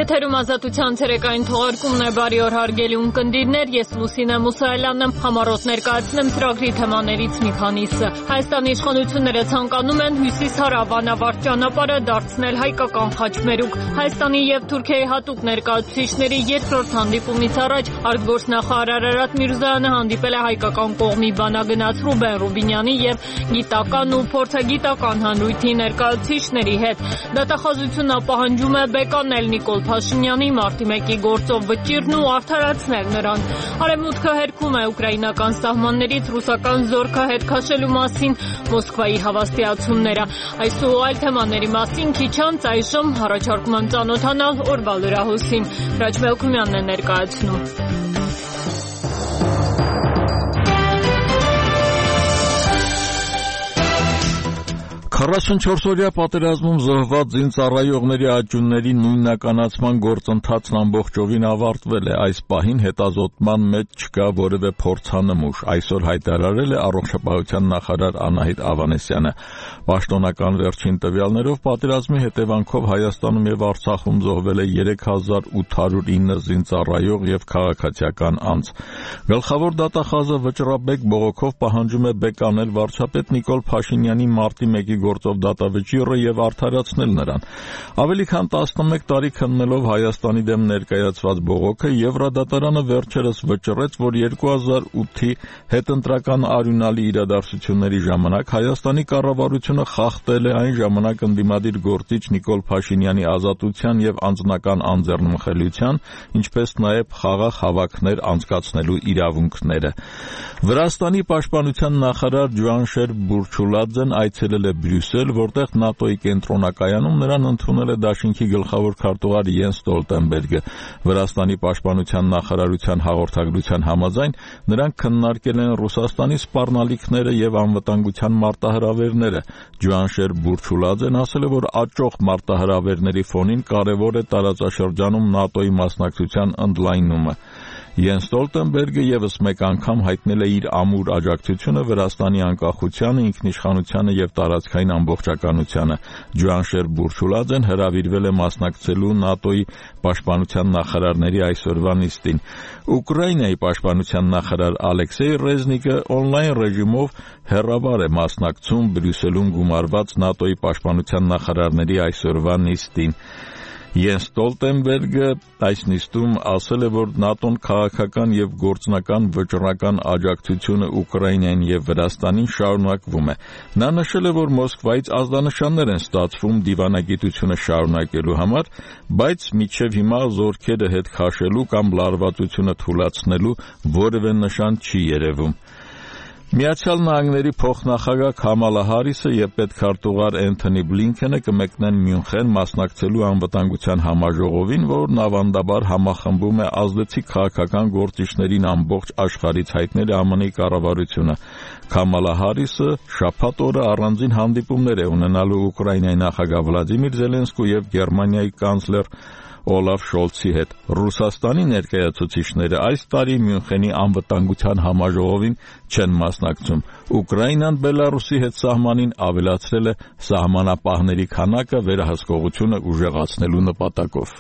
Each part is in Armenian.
Եթերում ազատության ցերեկային թողարկումն է, բարի օր հարգելի ունկնդիրներ, ես Լուսինե Մուսայելյանն եմ, համառոտ ներկայացնեմ ծրագրի թեմաներից մի քանիսը։ Հայաստանի իշխանությունները ցանկանում են հյուսիս-հարավ անավարտ ճանապարհը դարձնել հայկական խաչմերուկ։ Հայաստանի եւ Թուրքիայի հատուկ ներկայացուցիչների երկրորդ հանդիպումից առաջ արտգործնախարար Արարատ Միրզոյանը հանդիպել է հայկական կողմի բանագնաց Ռուբեն Ռուբինյանի եւ գիտական ու փորձագիտական հանրույթի ներկայացուցիչների հետ։ Դատախազությունը պահանջում է բեկանել Նիկոլ Փաշինյանի մարտի 1-ի գործով վճիռն ու արդարացնել նրան։ Արևմուտքը հերքում է ուկրաինական սահմաններից ռուսական զորքը հետ քաշելու մասին Մոսկվայի հավաստիացումները։ Այս ու այլ թեմաների մասին քիչ անց այժմ առաջարկում եմ ծանոթանալ օրվա լրահոսին։ Հրաչ Մելքումյանն է ներկայացնում։ 44-օրյա պատերազմում զոհված զինծառայողների աճյունների նույնականացման գործընթացն ամբողջովին ավարտվել է։ Այս պահին հետազոտման մեջ չկա որևէ փորձանմուշ, այսօր հայտարարել է առողջապահության նախարար Անահիտ Ավանեսյանը։ Պաշտոնական վերջին տվյալներով պատերազմի հետևանքով Հայաստանում եւ Արցախում զոհվել է 3809 զինծառայող եւ քաղաքացիական անձ։ Գլխավոր դատախազը վճռաբեկ բողոքով պահանջում է բեկանել վարչապետ Նիկոլ Փաշինյանի մարտի 1-ի գործով դատավճիռը եւ արդարացնել նրան։ Ավելի քան 11 տարի քննելով Հայաստանի դեմ ներկայացված բողոքը, Եվրադատարանը վերջերս վճռեց, որ 2008-ի հետընտրական արյունալի իրադարձությունների ժամանակ Հայաստանի կառավարությունը խախտել է այն ժամանակ ընդդիմադիր գործիչ Նիկոլ Փաշինյանի ազատության եւ անձնական անձեռնմխելիության, ինչպես նաեւ խաղաղ հավաքներ անցկացնելու իրավունքները։ Վրաստանի պաշտպանության նախարար Ջուանշեր Բուրչուլաձեն այցելել է Բրյուսել, որտեղ ՆԱՏՕ-ի կենտրոնակայանում նրան ընդունել է դաշինքի գլխավոր քարտուղար Յենս Ստոլտենբերգը։ Վրաստանի պաշտպանության նախարարության հաղորդագրության համաձայն նրանք քննարկել են Ռուսաստանի սպառնալիքները եւ անվտանգության մարտահրավերները։ Ջուանշեր Բուրչուլաձեն ասել է, որ աճող մարտահրավերների ֆոնին կարևոր է տարածաշրջանում ՆԱՏՕ-ի մասնակցության ընդլայնումը։ Յենս Ստոլտենբերգը եւս մեկ անգամ հայտնել է իր ամուր աջակցությունը Վրաստանի անկախությանը, ինքնիշխանությանը եւ տարածքային ամբողջականությանը։ Ջուանշեր Բուրչուլաձեն հրավիրվել է մասնակցելու ՆԱՏՕ-ի պաշտպանության նախարարների այսօրվա նիստին։ Ուկրաինայի պաշտպանության նախարար Ալեքսեյ Ռեզնիկը օնլայն ռեժիմով հեռավար է մասնակցում Բրյուսելում գումարված ՆԱՏՕ-ի պաշտպանության նախարարների այսօրվա նիստին։ Յենս Ստոլտենբերգը այս նիստում ասել է, որ ՆԱՏՕ-ն քաղաքական եւ գործնական վճռական աջակցությունը Ուկրաինային եւ Վրաստանին շարունակվում է։ Նա նշել է, որ Մոսկվայից ազդանշաններ են ստացվում դիվանագիտությունը շարունակելու համար, բայց մինչեւ հիմա զորքերը հետ քաշելու կամ լարվածությունը թուլացնելու որևէ նշան չի երևում։ Միացյալ Նահանգների փոխնախագահ Քամալա Հարիսը եւ պետքարտուղար Էնթոնի Բլինքենը կմեկնեն Մյունխեն մասնակցելու անվտանգության համաժողովին, որն ավանդաբար համախմբում է ազդեցիկ քաղաքական գործիչներին ամբողջ աշխարհից, հայտնել է ԱՄՆ-ի կառավարությունը։ Քամալա Հարիսը շաբաթ օրը առանձին հանդիպումներ է ունենալու Ուկրաինայի նախագահ Վլադիմիր Զելենսկու եւ Գերմանիայի կանցլեր Օլաֆ Շոլցի հետ։ Ռուսաստանի ներկայացուցիչները այս տարի Մյունխենի անվտանգության համաժողովին չեն մասնակցում։ Ուկրաինան Բելարուսի հետ սահմանին ավելացրել է սահմանապահների քանակը վերահսկողությունը ուժեղացնելու նպատակով։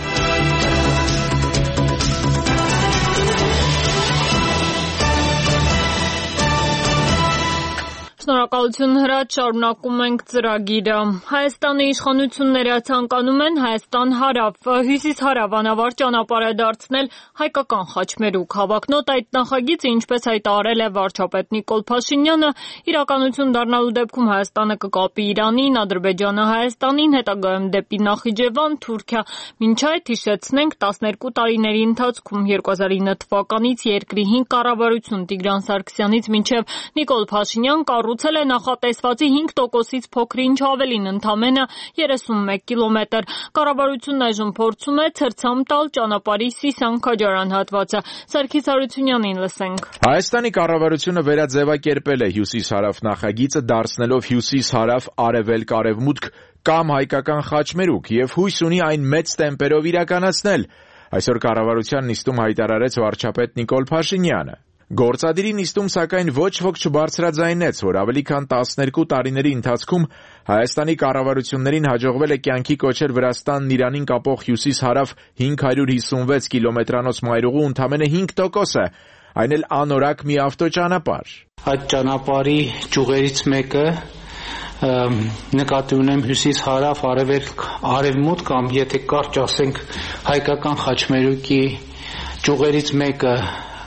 Շնորհակալություն Հրաչ, շարունակում ենք ծրագիրը։ Հայաստանի իշխանությունները ցանկանում են հյուսիս-հարավ անավարտ ճանապարհը դարձնել հայկական խաչմերուկ։ Հավակնոտ այդ նախագիծը, ինչպես հայտարարել է վարչապետ Նիկոլ Փաշինյանը, իրականություն դառնալու դեպքում Հայաստանը կկապի Իրանին, Ադրբեջանը Հայաստանին, հետագայում դեպի Նախիջևան, Թուրքիա։ Մինչ այդ հիշեցնենք 12 տարիների ընթացքում 2009 թվականից երկրի 5 կառավարություն Տիգրան Սարգսյանից մինչև Նիկոլ Փաշինյան կառուցել է նախատեսվածի 5%-ից փոքր-ինչ ավելին, ընդամենը 31 կիլոմետր։ Կառավարությունն այժմ փորձում է ցրցամ տալ ճանապարհի Սիսիան-Քաջարան հատվածը։ Սարգիս Հարությունյանին լսենք։ Հայաստանի կառավարությունը վերաձևակերպել է հյուսիս-հարավ նախագիծը, դարձնելով հյուսիս-հարավ արևելք-արևմուտք կամ հայկական խաչմերուկ եւ հույս ունի այն մեծ տեմպերով իրականացնել։ Այսօր կառավարության նիստում հայտարարեց վարչապետ Նիկոլ Փաշինյանը։ Գործադիրի նիստում սակայն ոչ ոք չբարձրաձայնեց, որ ավելի քան 12 տարիների ընթացքում Հայաստանի կառավարություններին հաջողվել է կյանքի կոչել Վրաստանն Իրանին կապող հյուսիս-հարավ 556 կիլոմետրանոց մայրուղու ընդամենը 5%, այն էլ անորակ մի ավտոճանապարհ։ Այդ ճանապարհի ճյուղերից մեկը նկատի ունեմ հյուսիս-հարավ, արևելք-արևմուտք կամ եթե կարճ ասենք հայկական խաչմերուկի ճյուղերից մեկը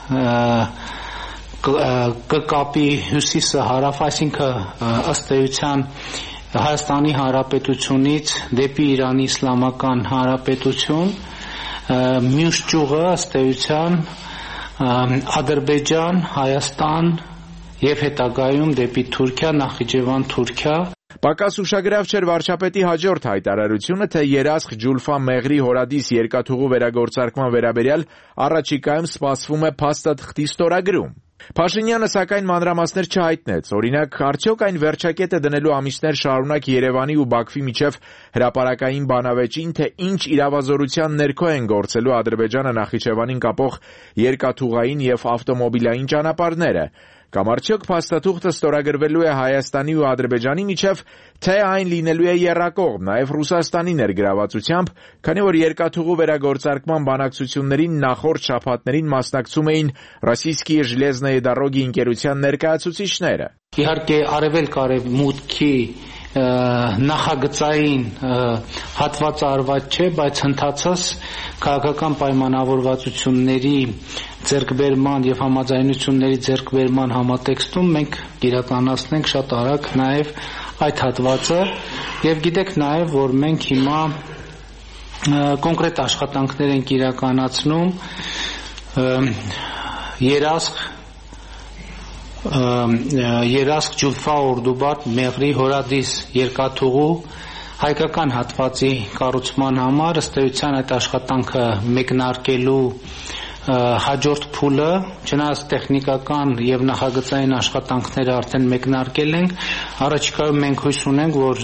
կկապի հյուսիսը հարավ, այսինքն ըստ էության Հայաստանի Հանրապետությունից դեպի Իրանի Իսլամական Հանրապետություն, մյուս ճյուղը ըստ էության Ադրբեջան, Հայաստան եւ հետագայում դեպի Թուրքիա, Նախիջևան, Թուրքիա։ Պակաս ուշագրավ չէր վարչապետի հաջորդ հայտարարությունը, թե Երասխ Ջուլֆա Մեղրի հորադիս երկաթուղու վերագործարկման վերաբերյալ առաջիկայում սպասվում է փաստաթղթի ստորագրում։ Փաշինյանը սակայն մանրամասներ չհայտնեց, օրինակ, արդյոք այն վերջակետ է դնելու ամիսներ շարունակ Երևանի ու Բաքվի միջև հրապարակային բանավեճին, թե ինչ իրավազորության ներքո են գործելու Ադրբեջանը Նախիջևանին կապող երկաթուղային եւ ավտոմոբիլային ճանապարհները, կամ արդյոք փաստաթուղթը ստորագրվելու է Հայաստանի ու Ադրբեջանի միջև, թե այն լինելու է եռակողմ, նաև Ռուսաստանի ներգրավվածությամբ, քանի որ երկաթուղու վերագործարկման բանակցություններին նախորդ շաբաթներին մասնակցում էին Ռոսիյսկիի Ժելեզնոյե Դարոգի ընկերության ներկայացուցիչները։ Իհարկե արևելք-արևմուտքի նախագծային հատվածը արված չէ, բայց ընթացած քաղաքական պայմանավորվածությունների ձեռքբերման եւ համաձայնությունների ձեռքբերման համատեքստում մենք իրականացնենք շատ արագ նաեւ այդ հատվածը եւ գիտեք նաեւ որ մենք հիմա կոնկրետ աշխատանքներ ենք իրականացնում Երասխ Ջուլֆա Օրդուբարդ Մեղրի հորադիս երկաթուղու հայկական հատվածի կառուցման համար ըստ էության այդ աշխատանքը մեկնարկելու հաջորդ փուլը, չնայած տեխնիկական եւ նախագծային աշխատանքները արդեն մեկնարկել ենք, առաջիկայում մենք հույս ունենք, որ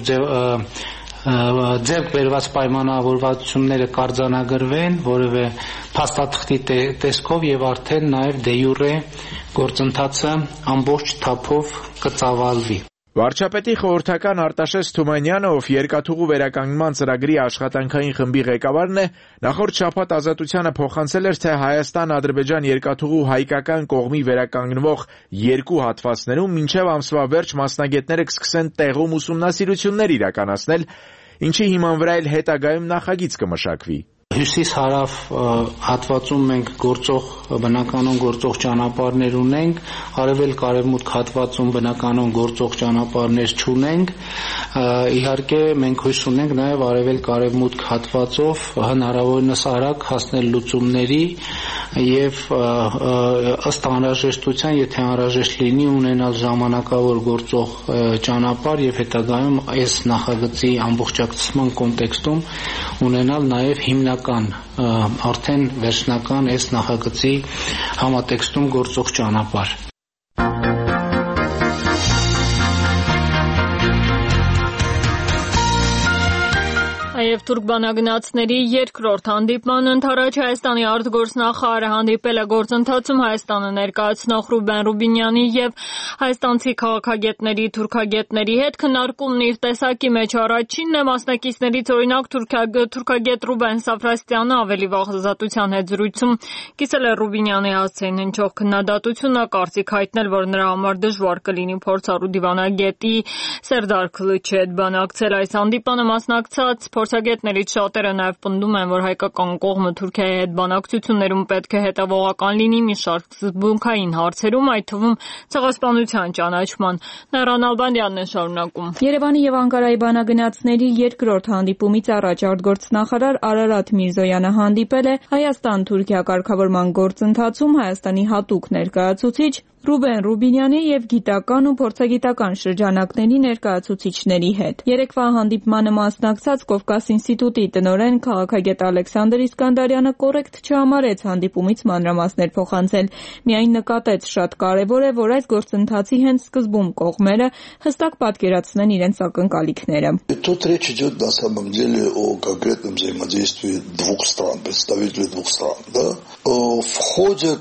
ձեռք բերված պայմանավորվածությունները կարձանագրվեն որևէ փաստաթղթի տեսքով եւ արդեն նաեւ դե յուրե գործընթացը ամբողջ թափով կծավալվի։ Վարչապետի խորհրդական Արտաշես Թումանյանը, ով երկաթուղու վերականգնման ծրագրի աշխատանքային խմբի ղեկավարն է, նախորդ շաբաթ Ազատությանը փոխանցել էր, թե Հայաստան-Ադրբեջան երկաթուղու հայկական կողմի վերականգնվող երկու հատվածներում մինչև ամսվա վերջ մասնագետները կսկսեն տեղում ուսումնասիրություններ իրականացնել, ինչի հիման վրա էլ հետագայում նախագիծ կմշակվի։ Հյուսիս-հարավ հատվածում մենք բնականon գործող ճանապարհներ ունենք, արևելք-արևմուտք հատվածում բնականon գործող ճանապարհներ չունենք, իհարկե մենք հույս ունենք նաև արևելք-արևմուտք հատվածով հնարավորինս արագ հասնել լուծումների եւ ըստ անհրաժեշտության, եթե անհրաժեշտ լինի, ունենալ ժամանակավոր գործող ճանապարհ եւ հետագայում այս նախագծի ամբողջակցման կոնտեքստում ունենալ նաև հիմնական արդեն վերջնական այս նախագծի համատեքստում գործող ճանապարհ։ Նաև թուրք բանագնացների երկրորդ հանդիպման ընթരാճ Հայաստանի արտգործնախարարը հանդիպել է գործընթացում Հայաստանը ներկայացնող Ռուբեն Ռուբինյանի եւ հայաստանցի քաղաքագետների, թուրքագետների հետ քննարկումն իր տեսակի մեջ առաջինն է, մասնակիցներից օրինակ թուրքագետ Ռուբեն Սաֆրաստյանը ավելի վաղ Ազատության հետ զրույցում կիսել է Ռուբինյանի հասցեին հնչող քննադատությունը, կարծիք հայտնել, որ նրա համար դժվար կլինի փորձառու դիվանագետի Սերդար Քլիչի հետ բանակցել այս հանդիպանը մասնակցած փորձագետներից շատերը նաև պնդում են, որ հայկական կողմը Թուրքիայի հետ բանակցություններում պետք է հետևողական լինի մի շարք սկզբունքային հարցերում, այդ թվում ցեղասպանության ճանաչման։ Նարան Ալբանդյանն է շարունակում։ Երևանի եւ Անկարայի բանագնացների երկրորդ հանդիպումից առաջ արտգործնախարար Արարատ Միրզոյանը հանդիպել է Հայաստան-Թուրքիա կարգավորման գործընթացում Հայաստանի հատուկ ներկայացուցիչ Ռուբեն Ռուբինյանի եւ գիտական ու փորձագիտական շրջանակների ներկայացուցիչների հետ։ Երեկվա հանդիպմանը մասնակցած Կովկաս ինստիտուտի տնօրեն քաղաքագետ Ալեքսանդր Իսկանդարյանը կոռեկտ չհամարեց հանդիպումից մանրամասներ փոխանցել, միայն նկատեց շատ կարևոր է, որ այս գործընթացի հենց սկզբում կողմերը հստակ պատկերացնեն իրենց ակնկալիքները։ Тут речь идет на самом деле о конкретном взаимодействии двух стран, представителей двух стран, да? Входят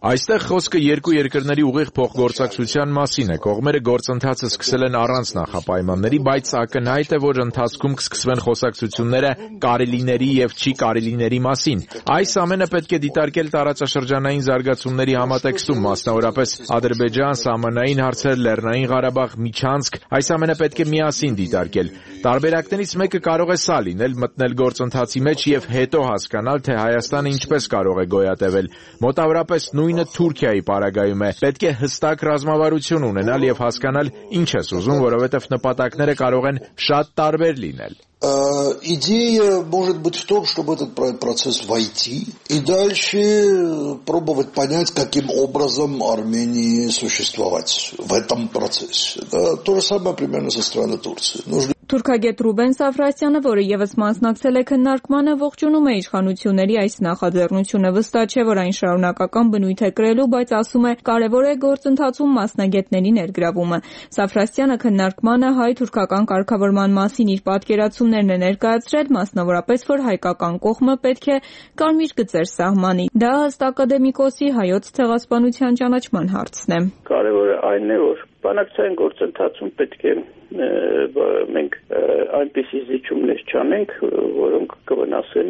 Այստեղ խոսքը երկու երկրների ուղիղ փոխգործակցության մասին է։ Կողմերը գործընթացը սկսել են առանց նախապայմանների, բայց ակնհայտ է, որ ընթացքում կսկսվեն խոսակցությունները կարելիների եւ չի կարելիների մասին։ Այս ամենը պետք է դիտարկել տարածաշրջանային զարգացումների համատեքստում, մասնավորապես Ադրբեջան, սահմանային հարցեր, Լեռնային Ղարաբաղ, Միջանցք, այս ամենը պետք է միասին դիտարկել։ Տարբերակներից մեկը կարող է սա լինել՝ մտնել գործընթացի մեջ եւ հետո հասկանալ, թե Հայաստանը ինչպես կարող է գոյատևել։ Մոտավորապես նույնը Թուրքիայի պարագայում է։ Պետք է հստակ ռազմավարություն ունենալ եւ հասկանալ ինչ ես ուզում, որովհետեւ նպատակները կարող են շատ տարբեր լինել։ Идея может быть в том, чтобы этот процесс войти и дальше пробовать понять, каким образом Армении существовать в этом процессе. Да, то же самое примерно со стороны Турции. Թուրքագետ Ռուբեն Սաֆրասյանը, որը եւս մասնակցել է քննարկմանը, ողջունում է իշխանությունների այս նախաձեռնությունը։ Վստահ չէ, որ այն շարունակական բնույթ է կրելու, բայց ասում է, կարևոր է գործընթացում մասնագետների ներգրավումը։ Սաֆրասյանը քննարկմանը հայ-թուրքական կարգավորման մասին իր պատկերացումներն է ներկայացրել, մասնավորապես, որ հայկական կողմը պետք է կարմիր գծեր սահմանի։ Դա ըստ ակադեմիկոսի հայոց ցեղասպանության ճանաչման հարցն է։ Կարևորը այն է, որ բանակցային գործընթացում պետք է մենք այնպիսի զիջումներ չանենք, որոնք կվնասեն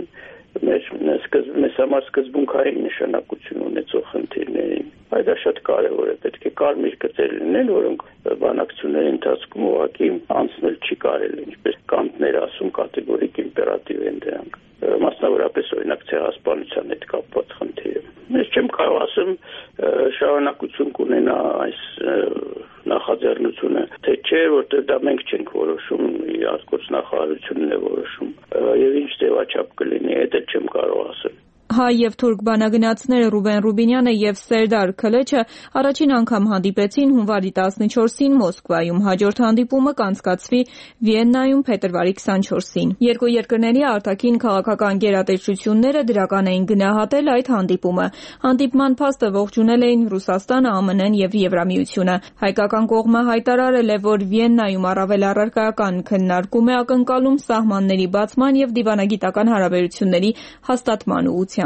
մեզ համար սկզբունքային նշանակություն ունեցող խնդիրներին։ Այդ շատ կարևոր է, պետք է կարմիր գծեր լինեն, որոնք բանակցությունների ընթացքում ուղղակի անցնել չի կարելի, ինչպես կանտներ ասում, կատեգորիկ իմպերատիվ են դրանք։ Մասնավորապես օրինակ ցեղասպանության հետ կապված խնդիրը։ Ես չեմ կարող ասեմ շարունակություն կունենա այս նախաձեռնությունը, թե չէ, որտեղ դա մենք չենք որոշում, արտգործնախարարությունն է որոշում, եւ ինչ ձևաչափ կլինի, դա չեմ կարող ասել։ Հայ եւ թուրք բանագնացները Ռուբեն Ռուբինյանը եւ Սերդար Քլեչը առաջին անգամ հանդիպեցին հունվարի 14-ին Մոսկվայում։ Հաջորդ հանդիպումը կանցկացվի Վիեննայում փետրվարի 24-ին։ Երկու երկրների արտաքին քաղաքական գերատեսչությունները դրական էին գնահատել այդ հանդիպումը։ Հանդիպման փաստը ողջունել էին Ռուսաստանը, ԱՄՆ-ն եւ Եվրամիությունը։ Հայկական կողմը հայտարարել է, որ Վիեննայում առավել առարկայական քննարկում է ակնկալում սահմանների բացման եւ դիվանագիտական հարաբերությունների հաստատման ուղղությամբ։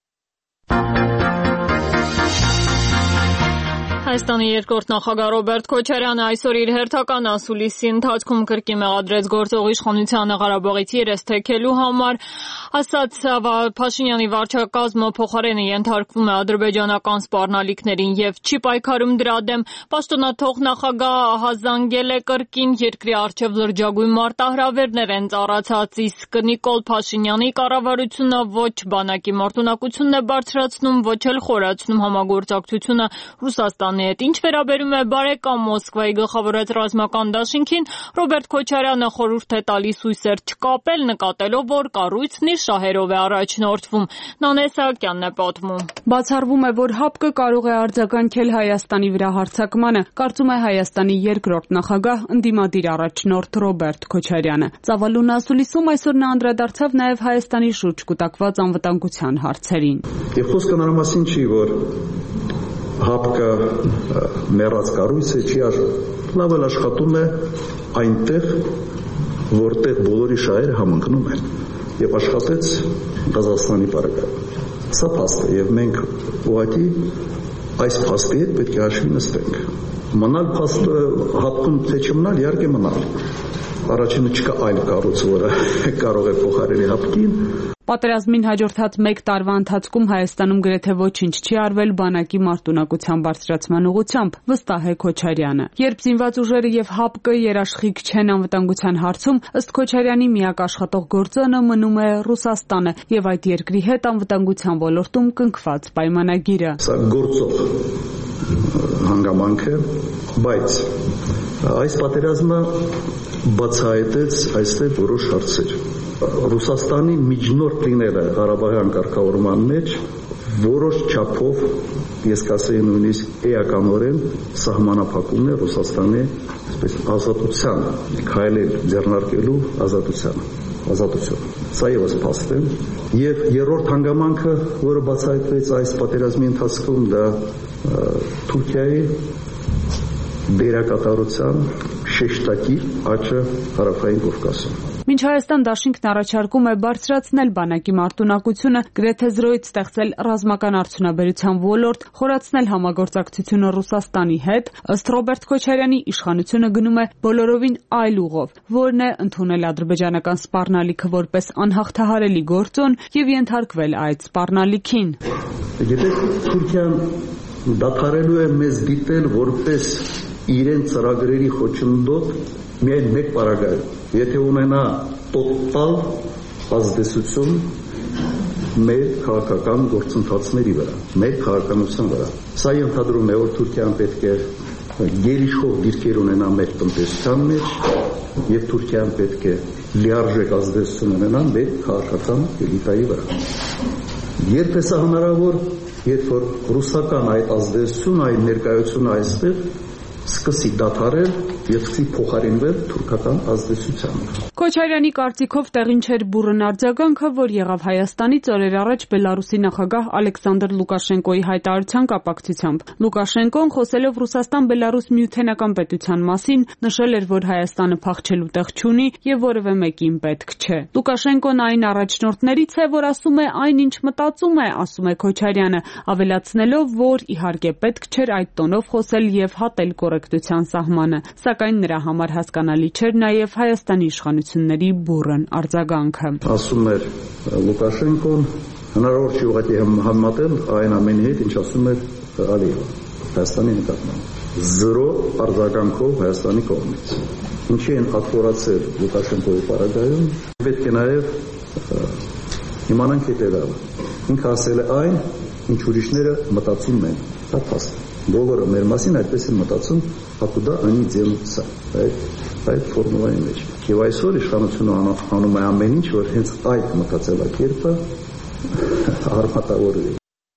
Հայաստանի երկրորդ նախագահ Ռոբերտ Քոչարյանը այսօր իր հերթական ասուլիսի ընթացքում կրկին մեղադրեց գործող իշխանությանը Ղարաբաղից երես թեքելու համար, ասաց Փաշինյանի վարչակազմը փոխարենը ենթարկվում է ադրբեջանական սպառնալիքներին եւ չի պայքարում դրա դեմ։ Պաշտոնաթող նախագահը ահազանգել է կրկին երկրի առջև լրջագույն մարտահրավերներ են ծառացած, իսկ Նիկոլ Փաշինյանի կառավարությունը ոչ բանակի մարտունակությունն է բարձրացնում, ոչ էլ խորացնում համագործակցությունը Ռուսաստանի հետ։ Ինչ վերաբերում է բարեկամ Մոսկվայի գլխավորած ռազմական դաշինքին, Ռոբերտ Քոչարյանը խորհուրդ է տալիս հույսեր չկապել, նկատելով, որ կառույցն իր շահերով է առաջնորդվում։ Նանե Սահակյանն է պատմում։ Բացառվում է, որ ՀԱՊԿ կարող է արձագանքել Հայաստանի վրա հարձակմանը, կարծում է Հայաստանի երկրորդ նախագահ, ընդդիմադիր առաջնորդ Ռոբերտ Քոչարյանը։ Ծավալուն ասուլիսում այսօր նա անդրադարձավ նաև Հայաստանի շուրջ կուտակված անվտանգության հարցերին։ Եվ խոսքը նրա մասին չի, որ ՀԱՊԿ մեռած կառույցը չի լավ էլ աշխատում է այնտեղ, որտեղ բոլորի շահերը համընկնում են եւ աշխատեց Ղազախստանի պարագայում։ Սա փաստ է եւ մենք ուղղակի այս փաստի հետ պետք է հաշվի նստենք։ Մնալ փաստը ՀԱՊԿ-ում թե չմնալ, իհարկե մնալ։ Առաջինը չկա այլ կառույց, որը կարող է փոխարինել ՀԱՊԿ-ին։ Պատերազմին հաջորդած 1 տարվա ընթացքում Հայաստանում գրեթե ոչինչ չի արվել բանակի մարտունակության բարձրացման ուղղությամբ, վստահ է Քոչարյանը։ Երբ զինված ուժերը եւ ՀԱՊԿ երաշխիք չեն անվտանգության հարցում, ըստ Քոչարյանի միակ աշխատող գործոնը մնում է Ռուսաստանը եւ այդ երկրի հետ անվտանգության ոլորտում կնքված պայմանագիրը։ Սա գործող հանգամանք է, բայց այս պատերազմը բացահայտեց այստեղ որոշ հարցեր։ Ռուսաստանի միջնորդ լինելը Ղարաբաղյան կարգավորման մեջ որոշ չափով, ես կասեի նույնիսկ էականորեն սահմանափակում է Ռուսաստանի ազատության, քայլեր ձեռնարկելու ազատություն։ Սա ևս փաստ է։ Եվ երրորդ հանգամանքը, որը բացահայտվեց այս պատերազմի ընթացքում, դա Թուրքիայի դերակատարության շեշտակի աճը Հարավային Կովկասում։ Մինչ Հայաստան դաշինքն առաջարկում է բարձրացնել բանակի մարտունակությունը, գրեթե զրոյից ստեղծել ռազմական արդյունաբերության ոլորտ, խորացնել համագործակցությունը Ռուսաստանի հետ, ըստ Ռոբերտ Քոչարյանի իշխանությունը գնում է բոլորովին այլ ուղով, որն է ընդունել ադրբեջանական սպառնալիքը որպես անհաղթահարելի գործոն եւ ենթարկվել այդ սպառնալիքին։ Գիտեք, Թուրքիան դադարելու է մեզ դիտել որպես իրեն ծրագրերի խոչընդոտ միայն մեկ պարագայում, եթե ունենա տոտալ ազդեցություն մեր քաղաքական գործընթացների վրա, մեր քաղաքականության վրա։ Սա ենթադրում է, որ Թուրքիան պետք է գերիշխող դիրքեր ունենա մեր տնտեսության մեջ եւ Թուրքիան պետք է լիարժեք ազդեցություն ունենա մեր քաղաքական էլիտայի վրա։ Երբ է սա հնարավոր, երբ որ ռուսական այդ ազդեցությունը, այդ ներկայությունը այստեղ սկսի դադարել եւ սկսի փոխարինվել թուրքական ազդեցությամբ։ Քոչարյանի կարծիքով տեղին չէր բուռն արձագանքը, որ եղավ Հայաստանից օրեր առաջ Բելարուսի նախագահ Ալեքսանդր Լուկաշենկոյի հայտարարության կապակցությամբ։ Լուկաշենկոն, խոսելով Ռուսաստան-Բելարուս միութենական պետության մասին, նշել էր, որ Հայաստանը փախչելու տեղ չունի եւ որևէ մեկին պետք չէ։ Լուկաշենկոն այն առաջնորդներից է, որ ասում է այնինչ մտածում է, ասում է Քոչարյանը, ավելացնելով, որ իհարկե պետք չէր այդ տոնով խոսել եւ հատել կոռեկտության սահմանը, սակայն նրա համար հասկանալի չէր նաև Հայաստանի իշխանությունների բուռն արձագանքը։ Ասում էր Լուկաշենկոն, հնարավոր չի ուղղակի համեմատել այն ամենի հետ, ինչ ասում էր Ալիևը Հայաստանի նկատմամբ։ Զրո արձագանքով Հայաստանի կողմից։ Ինչի են աթորացել Լուկաշենկոյի պարագայում, պետք է նաև իմանանք հետևյալը։ Ինքը ասել է այն, ինչ ուրիշները մտածում են, դա փաստ։ Բոլորը մեր մասին այդպես են մտածում, հակուդա անի ձենուցա, այդ ֆորմուլայի մեջ։ Եվ այսօր իշխանությունը անում է ամեն ինչ, որ հենց այդ մտածելակերպը արմատավորվի։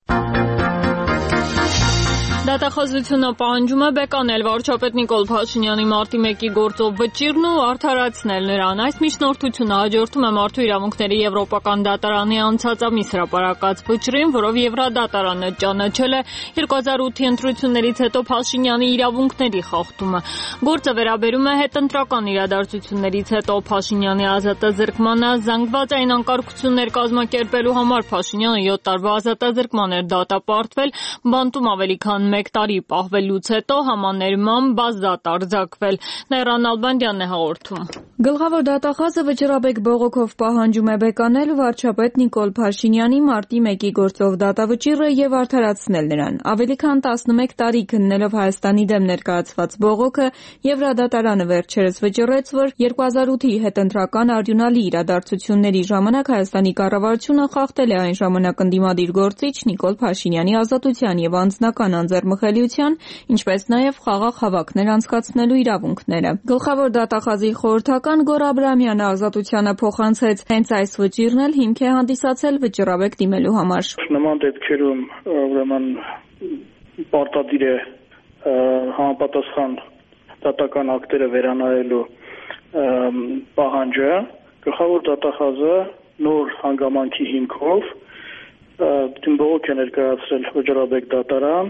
Դատախազությունը պահանջում է բեկանել վարչապետ Նիկոլ Փաշինյանի մարտի 1-ի գործով վճիրն ու արդարացնել նրան։ Այս միջնորդությունը հաջորդում է Մարդու իրավունքների եվրոպական դատարանի անցած ամիս հրապարակած վճռին, որով Եվրադատարանը ճանաչել է 2008-ի ընտրություններից հետո Փաշինյանի իրավունքների խախտումը։ Գործը վերաբերում է հետընտրական իրադարձություններից հետո Փաշինյանի ազատազրկմանը, զանգվածային անկարգություններ կազմակերպելու համար Փաշինյանը 7 տարվա ազատազրկման էր դատապարտվել, բանտում ավելի քան 1 տարի պահվելուց հետո համաներմամբ ազատ արձակվել։ Նայրան Ալբանդյանն է հաղորդում։ Գլխավոր դատախազը վճռաբեկ բողոքով պահանջում է բեկանել վարչապետ Նիկոլ Փաշինյանի մարտի 1-ի գործով դատավճիռը եւ արդարացնել նրան։ Ավելի քան 11 տարի քննելով Հայաստանի դեմ ներկայացված բողոքը, Եվրադատարանը վերջերս վճռեց, որ 2008-ի հետընտրական արյունալի իրադարձությունների ժամանակ Հայաստանի կառավարությունը խախտել է այն ժամանակ ընդդիմադիր գործիչ Նիկոլ Փաշինյանի ազատության եւ անձնական անձեռմխելիության, ինչպես նաեւ խաղաղ հավաքներ անցկացնելու իրավունքները։ Գլխավոր դատախազի խորհրդական Գոր Աբրամյանը ազատությանը փոխանցեց, հենց այս վճիռն էլ հիմք է հանդիսացել վճռաբեկ դիմելու համար։ Նման դեպքերում ուրեմն պարտադիր է համապատասխան դատական ակտերը վերանայելու պահանջը։ Գլխավոր դատախազը նոր հանգամանքի հիմքով բողոք է ներկայացրել վճռաբեկ դատարան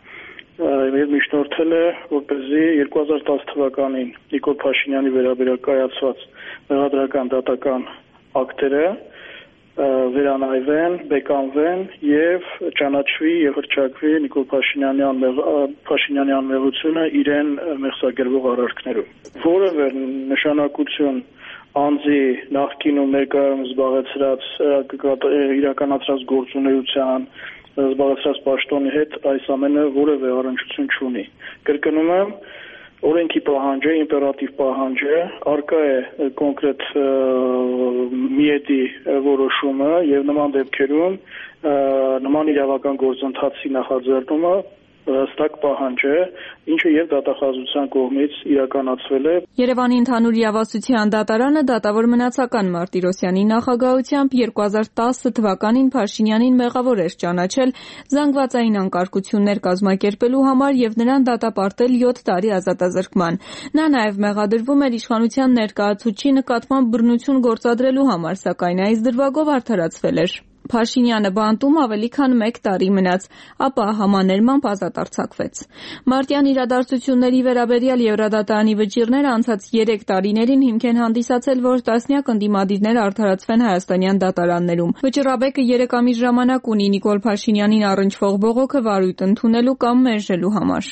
եւ միջնորդել է, որպեսզի 2010 թվականին Նիկոլ Փաշինյանի վերաբերյալ կայացված մեղադրական դատական ակտերը վերանայվեն, բեկանվեն եւ ճանաչվի եւ հռչակվի Նիկոլ Փաշինյանի անմեղությունը իրեն մեղսագրվող արարքներում։ Որևէ նշանակություն անձի նախկինում ներկայում զբաղեցրած իրականացրած գործունեության զբաղեցրած պաշտոնի հետ այս ամենը որևէ առնչություն չունի։ Կրկնում եմ, օրենքի պահանջը, իմպերատիվ պահանջը, արկա է կոնկրետ միետի որոշումը եւ նման դեպքերում նման իրավական գործընթացի նախաձեռնումը հստակ պահանջ է, ինչը եւ դատախազության կողմից իրականացվել է։ Երևանի ընդհանուր իրավասության դատարանը դատավոր մնացական Մարտիրոսյանի նախագահությամբ 2010 թվականին Փաշինյանին մեղավոր էր ճանաչել զանգվածային անկարգություններ կազմակերպելու համար եւ նրան դատապարտել 7 տարի ազատազրկման։ Նա նաեւ մեղադրվում էր իշխանության ներկայացուցչի նկատմամբ բռնություն գործադրելու համար, սակայն այս դրվագով արդարացվել էր։ Փաշինյանը բանտում ավելի քան 1 տարի մնաց, ապա համաներմամբ ազատ արձակվեց։ Մարտյան իրադարձությունների վերաբերյալ Եվրադատարանի վճիռները անցած 3 տարիներին հիմք են հանդիսացել, որ տասնյակ ընդդիմադիրներ արդարացվեն հայաստանյան դատարաններում։ Վճռաբեկը 3 ամիս ժամանակ ունի Նիկոլ Փաշինյանին առնչվող բողոքը վարույթ ընդունելու կամ մերժելու համար։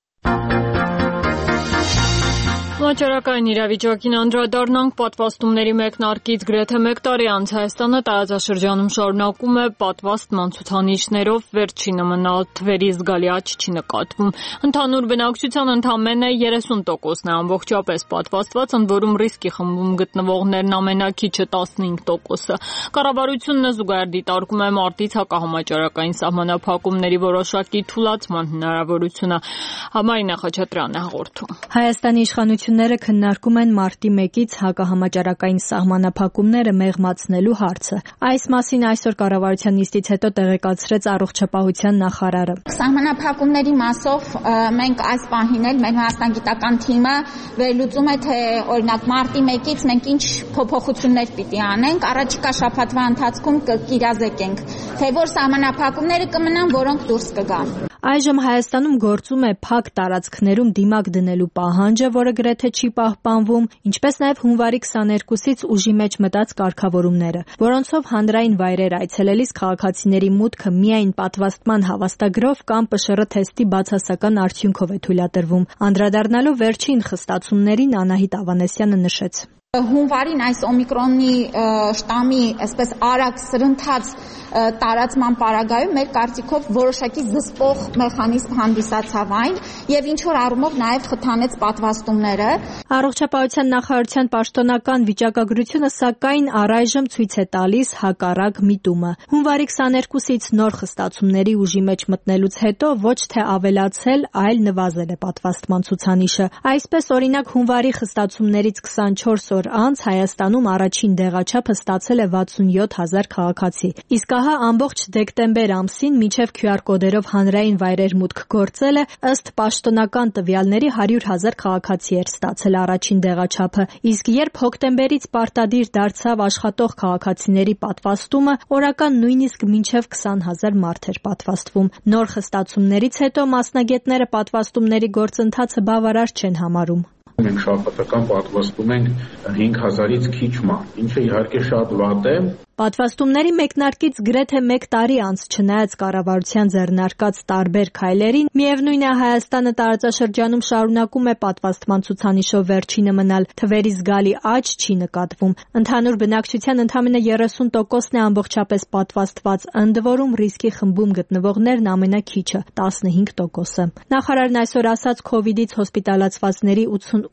Վաճառական իրավիճակին անդրադառնանք, պատվաստումների մեկնարկից գրեթե 1 տարի անց Հայաստանը տարածաշրջանում շարունակում է պատվաստման ցուցանիշներով, վերջինը մնալ թվերի զգալի աճ չի նկատվում։ Ընդհանուր բնակչության ընդամենը 30%-ն է ամբողջապես պատվաստված, ընդ որում ռիսկի խմբում գտնվողներն ամենաքիչը 15%-ը։ Կառավարությունը զուգահեռ դիտարկում է մարտից հակահամաճարակային սահմանափակումների որոշակի թուլացման հնարավորությունը։ Համարինե Խաչատրյանը հաղորդում։ Հայաստանի իշխանությունները քննարկում են մարտի 1-ից հակահամաճարակային սահմանափակումները մեղմացնելու հարցը։ Այս մասին այսօր կառավարության նիստից հետո տեղեկացրեց առողջապահության նախարարը։ Սահմանափակումների մասով մենք այս պահին էլ մեր մասնագիտական թիմը վերլուծում է, թե օրինակ մարտի 1-ից մենք ինչ փոփոխություններ պիտի անենք, առաջիկա շաբաթվա ընթացքում կիրազեկենք, թե որ սահմանափակումները կմնան, որոնք դուրս կգան։ Այժմ Հայաստանում գործում է փակ տարածքներում դիմակ դնելու պահանջը, որը գրեթե չի պահպանվում, ինչպես նաև հունվարի 22-ից ուժի մեջ մտած կարգավորումները, որոնցով հանրային վայրեր այցելելիս քաղաքացիների մուտքը միայն պատվաստման հավաստագրով կամ ՊՇՌ թեստի բացասական արդյունքով է թույլատրվում։ Անդրադառնալով վերջին խստացումներին Անահիտ Ավանեսյանը նշեց. Հունվարին այս օմիկրոնի շտամի այսպես արագ սրընթաց տարածման պարագայում մեր կարծիքով որոշակի զսպող մեխանիզմ հանդիսացավ այն եւ ինչ որ առումով նաեւ խթանեց պատվաստումները։ Առողջապահության նախարարության պաշտոնական վիճակագրությունը սակայն առայժմ ցույց է տալիս հակառակ միտումը։ Հունվարի 22-ից նոր խստացումների ուժի մեջ մտնելուց հետո ոչ թե ավելացել, այլ նվազել է պատվաստման ցուցանիշը։ Այսպես օրինակ հունվարի խստացումներից 24 օր անց Հայաստանում առաջին դեղաչափը ստացել է 67,000 քաղաքացի։ Իսկ ահա ամբողջ դեկտեմբեր ամսին մինչև QR կոդերով հանրային վայրեր մուտք գործելը ըստ պաշտոնական տվյալների 100,000 քաղաքացի էր ստացել առաջին դեղաչափը, իսկ երբ հոկտեմբերից պարտադիր դարձավ աշխատող քաղաքացիների պատվաստումը, օրական նույնիսկ մինչև 20,000 մարդ էր պատվաստվում։ Նոր խստացումներից հետո մասնագետները պատվաստումների գործընթացը բավարար չեն համարում։ Մենք շաբաթական պատվաստում ենք 5,000-ից քիչ մարդ, ինչը իհարկե շատ վատ է։ Պատվաստումների մեկնարկից գրեթե 1 տարի անց, չնայած կառավարության ձեռնարկած տարբեր քայլերին, միևնույն է Հայաստանը տարածաշրջանում շարունակում է պատվաստման ցուցանիշով վերջինը մնալ, թվերի զգալի աճ չի նկատվում։ Ընդհանուր բնակչության ընդամենը 30%-ն է ամբողջապես պատվաստված, ընդ որում ռիսկի խմբում գտնվողներն ամենաքիչը 15%-ը։ Նախարարն այսօր ասաց, քովիդից հոսպիտալացվածների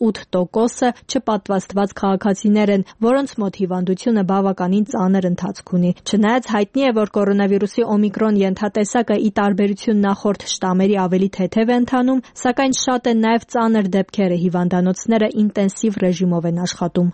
88%-ը չպատվաստված քաղաքացիներ են, որոնց մոտ հիվանդությունը բավականին ծանր ընթացք ունի։ Չնայած հայտնի է, որ կորոնավիրուսի օմիկրոն ենթատեսակը ի տարբերություն նախորդ շտամերի ավելի թեթև է ընթանում, սակայն շատ են նաև ծանր դեպքերը, հիվանդանոցները ինտենսիվ ռեժիմով են աշխատում։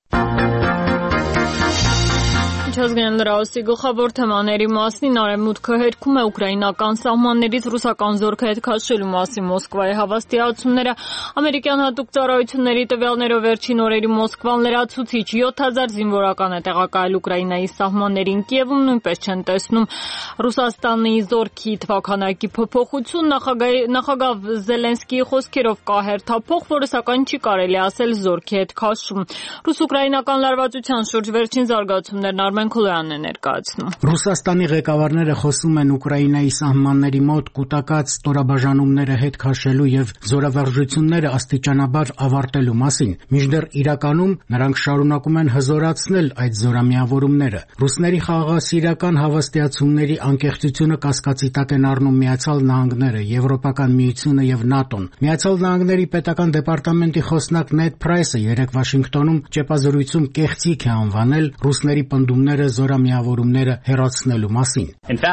Միջազգային լրահոսի գլխավոր թեմաների մասին Արևմուտքը հերքում է ուկրաինական սահմաններից ռուսական զորքը հետ քաշելու մասին Մոսկվայի հավաստիացումները։ Ամերիկյան հատուկ ծառայությունների տվյալներով վերջին օրերի Մոսկվան լրացուցիչ 7000 զինվորական է տեղակայել Ուկրաինայի սահմաններին։ Կիևում նույնպես չեն տեսնում Ռուսաստանի զորքի թվաքանակի փոփոխություն։ Նախագահ Զելենսկիի խոսքերով կա հերթափոխ, որը սակայն չի կարելի ասել զորքի հետ քաշում։ Ռուս-ուկրաինական լարվածության շուրջ վերջին զարգացումներն Արմեն Քոլոյանն է ներկայացնում։ Ռուսաստանի ղեկավարները խոսում են Ուկրաինայի սահմանների մոտ կուտակած ստորաբաժանումները հետ քաշելու եւ զորավարժությունները աստիճանաբար ավարտելու մասին, մինչդեռ իրականում նրանք շարունակում են հզորացնել այդ զորամիավորումները։ Ռուսների խաղաղասիրական հավաստիացումների անկեղծությունը կասկածի տակ են առնում Միացյալ Նահանգները, Եվրոպական միությունը եւ ՆԱՏՕ-ն։ Միացյալ Նահանգների պետական դեպարտամենտի խոսնակ Նեդ Փրայսը երեկ Վաշինգտոնում ճեպազրույցում կեղծիք է անվանել ռուսների պնդումները զորամիավորումները հեռացնելու մասին։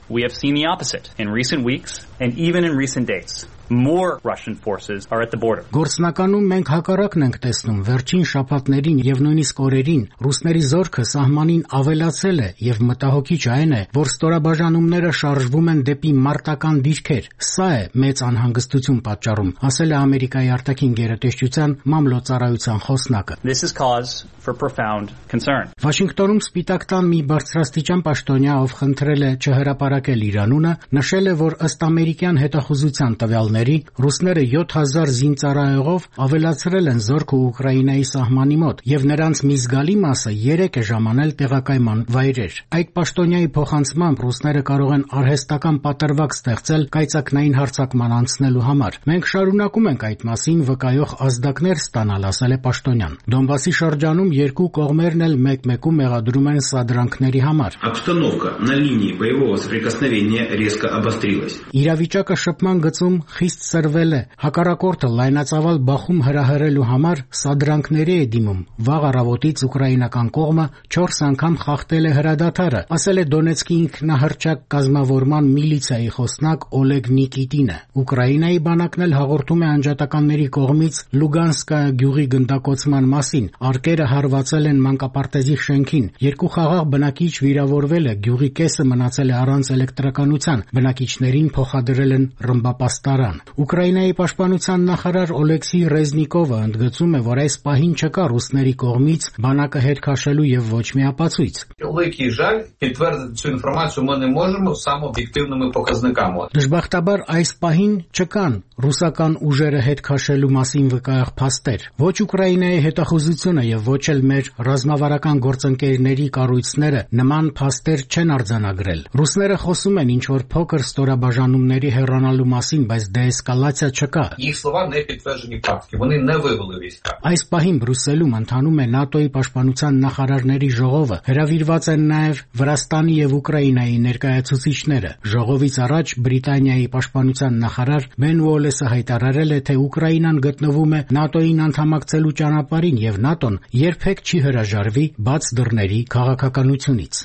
we have seen the opposite in recent weeks and even in recent days. More Russian forces are at the border. Գործնականում մենք հակառակն ենք տեսնում վերջին շաբաթներին եւ նույնիսկ օրերին ռուսների զորքը սահմանին ավելացել է եւ մտահոգիչ այն է, որ ստորաբաժանումները շարժվում են դեպի մարտական դիրքեր։ Սա է մեծ անհանգստություն պատճառում, ասել է Ամերիկայի արտաքին գերատեսչության մամլոյցարայության խոսնակը։ This is cause for profound concern. Վաշինգտոնում Սպիտակ տան մի բարձրաստիճան պաշտոնյա, ով խնդրել է չհրապարակել իր անունը, նշել է, որ ըստ ամերիկյան հետախուզության տվյալների ռուսները 7000 զինծառայողով ավելացրել են զորքը Ուկրաինայի սահմանի մոտ եւ նրանց մի զգալի մասը 3 է ժամանել տեղակայման վայրեր։ Այդ պաշտոնյայի փոխանցմամբ ռուսները կարող են արհեստական պատրվակ ստեղծել կայծակնային հարձակման անցնելու համար։ Մենք շարունակում ենք այդ մասին վկայող ազդակներ ստանալ, ասել է պաշտոնյան։ Դոնբասի շրջանում երկու կողմերն էլ մեկ-մեկում մեղադրում են սադրանքների համար։ Обстановка на линии боевого соприкосновения резко обострилась. Իրավիճակը շփման գծում խիստ սրվել է։ Հակառակորդը լայնածավալ բախում հրահրելու համար սադրանքների է դիմում։ Վաղ առավոտից ուկրաինական կողմը 4 անգամ խախտել է հրադադարը, ասել է Դոնեցկի ինքնահռչակ կազմավորման միլիցիայի խոսնակ Օլեգ Նիկիտինը։ Ուկրաինայի բանակն էլ հաղորդում է անջատականների կողմից Լուգանսկա գյուղի գնդակոծման մասին։ Արկերը հարվածել են մանկապարտեզի շենքին։ 2 խաղաղ բնակիչ վիրավորվել է, գյուղի կեսը մնացել է առանց էլեկտրականության։ Բնակիչներին փոխադրել են ռմբապաստարան։ Ուկրաինայի պաշտպանության նախարար Օլեքսի Ռեզնիկովը ընդգծում է, որ այս պահին չկա ռուսների կողմից բանակը հետ քաշելու եւ ոչ մի ապացույց։ Великий жаль, підтвердити цю інформацію ми не можемо саме об'єктивними показниками. Դժբախտաբար այս պահին չկան ռուսական ուժերը հետ քաշելու մասին վկայող փաստեր։ Ոչ Ուկրաինայի հետախուզությունը եւ ոչ էլ մեր ռազմավարական գործընկերների կառույցները նման փաստեր չեն արձանագրել։ Ռուսները խոսում են ինչ-որ փոքր ստորաբաժանումների հեռանալու մասին, բայց դեէսկալացիա չկա։ Їх слова не підтверджені факти, вони не вивели війська. Այս պահին Բրյուսելում ընթանում է ՆԱՏՕ-ի պաշտպանության նախարարների ժողովը։ Հրավիրված են նաև Վրաստանի եւ Ուկրաինայի ներկայացուցիչները։ Ժողովից առաջ Բրիտանիայի պաշտպանության նախարար Բեն Ուոլեսը հայտարարել է, թե Ուկրաինան գտնվում է ՆԱՏՕ-ին անդամակցելու ճանապարհին եւ ՆԱՏՕ-ն երբեք չի հրաժարվի բաց դռների քաղաքականությունից։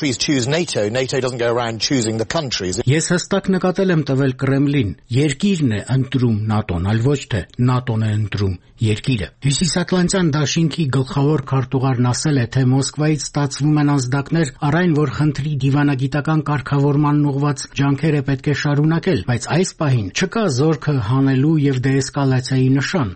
Ես հստակ նկատել եմ տվել Կրեմլին, երկիրն է ընտրում ՆԱՏՕ-ն, այլ ոչ թե ՆԱՏՕ-ն է ընտրում երկիրը։ Հյուսիսատլանտյան դաշինքի գլխավոր քարտուղարն ասել է, թե Մոսկվայից ստացվում են ազդակներ առ այն, որ խնդրի դիվանագիտական կարգավորմանն ուղղված ջանքերը պետք է շարունակել, բայց այս պահին չկա զորքը հանելու եւ դեէսկալացիայի նշան։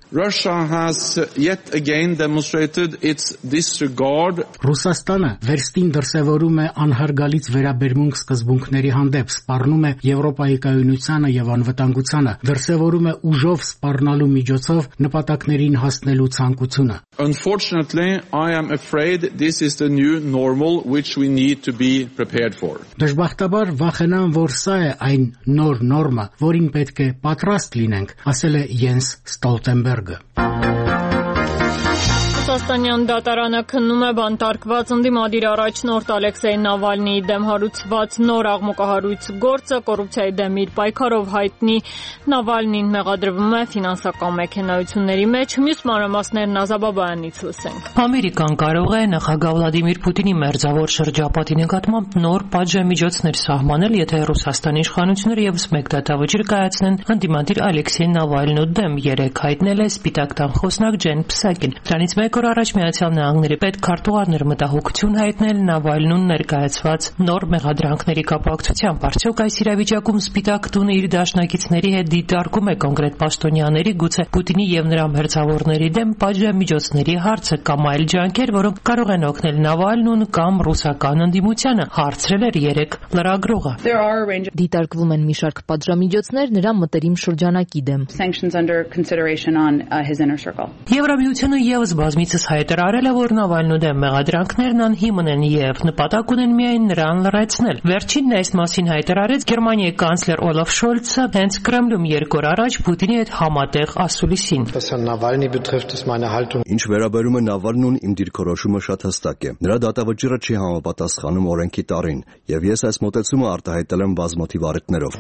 Ռուսաստանը վերստին դրսևորում է անհարգալից վերաբերմունք սկզբունքների հանդեպ, սպառնում է Եվրոպայի կայունությանը եւ անվտանգությանը, դրսևորում է ուժով սպառնալու միջոցով նպատակներին հասնելու ցանկությունը։ Unfortunately, I am afraid this is the new normal which we need to be prepared for. Դժբախտաբար վախենամ, որ սա է այն նոր նորմը, որին պետք է պատրաստ լինենք, ասել է Յենս Ստոլտենբերգը։ Ռուսաստանյան դատարանը քննում է բանտարկված ընդդիմադիր առաջնորդ Ալեքսեյ Նավալնիի դեմ հարուցված նոր աղմուկահարույց գործը կոռուպցիայի դեմ իր պայքարով հայտնի Նավալնին մեղադրվում է ֆինանսական մեքենայությունների մեջ։ Մյուս մանրամասներն Ազաբաբայանից լսենք։ Ամերիկան կարող է նախագահ Վլադիմիր Պուտինի մերձավոր շրջապատի նկատմամբ նոր պատժամիջոցներ սահմանել, եթե Ռուսաստանի իշխանությունները եւս մեկ դատավճիռ կայացնեն ընդդիմադիր Ալեքսեյ Նավալնու դեմ, երեկ հայտնել է Սպիտակ տան խոսնակ Ջեն Փսակին։ Դրանից մեկ օր առաջ Միացյալ Նահանգների պետքարտուղարներ մտահոգություն հայտնել Նավալնուն ներկայացված նոր մեղադրանքների կապակցությամբ։ Արդյոք այս իրավիճակում Սպիտակ տունը իր դաշնակիցների հետ դիտարկում է կոնկրետ պաշտոնյաների, գուցե Պուտինի եւ նրա մերձավորների դեմ պատժամիջոցների հարցը կամ այլ ջանքեր, որոնք կարող են օգնել Նավալնուն կամ ռուսական ընդդիմությանը, հարցրել էր երեկ լրագրողը։ Դիտարկվում են մի շարք պատժամիջոցներ նրա մտերիմ շրջանակի դեմ։ Եվրամիությունը եւս բազմիցս հայտարարել է, որ Նավալնու դեմ մեղադրանքներն անհիմն են եւ նպատակ ունեն միայն նրան լրացնել։ Վերջինն այս մասին հայտարարեց Գերմանիայի կանցլեր Օլաֆ Շոլցը հենց Կրեմլում 2 օր առաջ Պուտինի հետ համատեղ ասուլիսին։ Ինչ վերաբերում է Նավալնուն, իմ դիրքորոշումը շատ հստակ է։ Նրա դատավճիռը չի համապատասխանում օրենքի տարրին, եւ ես այս մոտեցումը արտահայտել եմ բազմաթիվ առիթներով։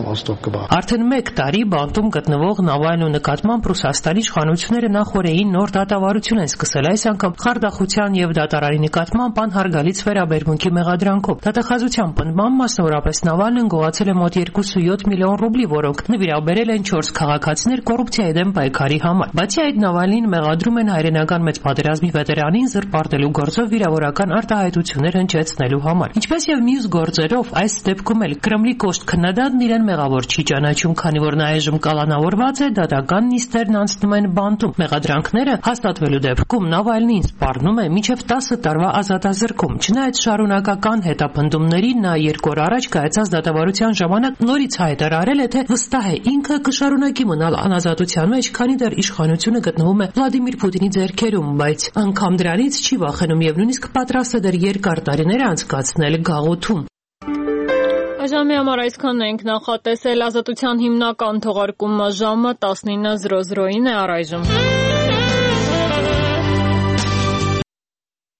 Արդեն 1 տարի բանտում գտնվող Նավալնու նկատմամբ Ռուսաստանի իշխանությունները նախորդին նոր դատավարություն են սկսել այս անգամ խարդախության եւ դատարանի նկատմամբ անհարգալից վերաբերմունքի մեղադրանքով։ Դատախազության պնդման մասնավորապես Նավալնին գողացել է մոտ 2.7 միլիոն ռուբլի, որոնք նվիրաբերել են 4 քաղաքացիներ կոռուպցիայի դեմ պայքարի համար։ Բացի այդ, Նավալնին մեղադրում են հայրենական մեծ պատերազմի վետերանին զրպարտելու գործով վիրավորական արտահայտություններ հնչեցնելու համար։ Ինչպես եւ մյուս գործերով, այս դեպքում էլ Կրեմլի կոշտ քննադատն իրեն մեղավոր չի ճանաչում, քանի որ նա այժմ կալանավորված է, դատական նիստերն անցնում են բանտում։ Մեղադրանքները հաստատվելու դեպքում Նավալնին սպառնում է մինչև 10 տարվա ազատազրկում։ Չնայած շարունակական հետապնդումների, նա 2 օր առաջ կայացած դատավարության ժամանակ նորից հայտարարել է, թե վստահ է ինքը կշարունակի մնալ անազատության մեջ, քանի դեռ իշխանությունը գտնվում է Վլադիմիր Պուտինի ձեռքերում, բայց անգամ դրանից չի վախենում եւ նույնիսկ պատրաստ է դեռ երկար տարիներ անցկացնել գաղութում։ Այժմի համար այսքանն ենք նախատեսել։ Ազատության հիմնական թողարկումը ժամը 19:00-ին է առայժմ։